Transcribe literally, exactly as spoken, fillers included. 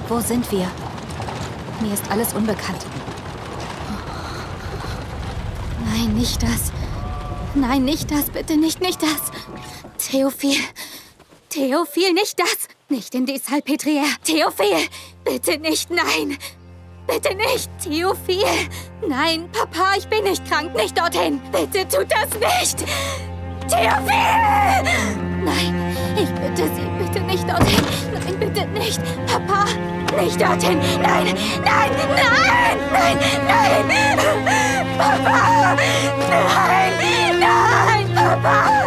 Wo sind wir? Mir ist alles unbekannt. Nein, nicht das. Nein, nicht das. Bitte nicht, nicht das. Theophil. Theophil, nicht das. Nicht in die Salpêtrière. Theophil. Bitte nicht, nein. Bitte nicht, Theophil. Nein, Papa, ich bin nicht krank. Nicht dorthin. Bitte tut das nicht. Theophil! Nein, ich bitte Sie, bitte nicht dorthin. Nein, bitte nicht. Papa, nicht dorthin. Nein, nein, nein, nein, nein. Papa, nein, nein, Papa.